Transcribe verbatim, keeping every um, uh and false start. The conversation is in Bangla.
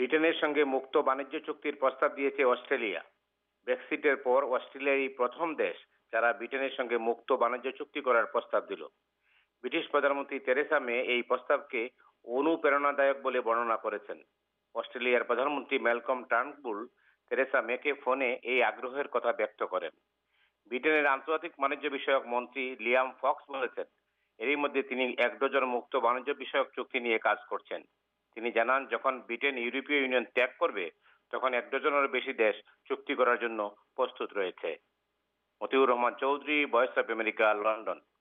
ব্রিটেনের সঙ্গে মুক্ত বাণিজ্য চুক্তির প্রস্তাব দিয়েছে অস্ট্রেলিয়া। ব্রেক্সিটের পর অস্ট্রেলিয়া এই প্রথম দেশ যারা ব্রিটেনের সঙ্গে মুক্ত বাণিজ্য চুক্তি করার প্রস্তাব দিল। ব্রিটিশ প্রধানমন্ত্রী তেরেসা মে এই প্রস্তাবকে অনুপ্রেরণাদায়ক বলে বর্ণনা করেছেন। অস্ট্রেলিয়ার প্রধানমন্ত্রী ম্যালকম টার্নবুল তেরেসা মেকে ফোনে এই আগ্রহের কথা ব্যক্ত করেন। ব্রিটেনের আন্তর্জাতিক বাণিজ্য বিষয়ক মন্ত্রী লিয়াম ফক্স বলেছেন, এরই মধ্যে তিনি এক ডজন মুক্ত বাণিজ্য বিষয়ক চুক্তি নিয়ে কাজ করছেন। তিনি জানান, যখন ব্রিটেন ইউরোপীয় ইউনিয়ন ত্যাগ করবে তখন এক ডজনেরও বেশি দেশ চুক্তি করার জন্য প্রস্তুত রয়েছে। Motiur Rahman Chowdhury, voice of America, London.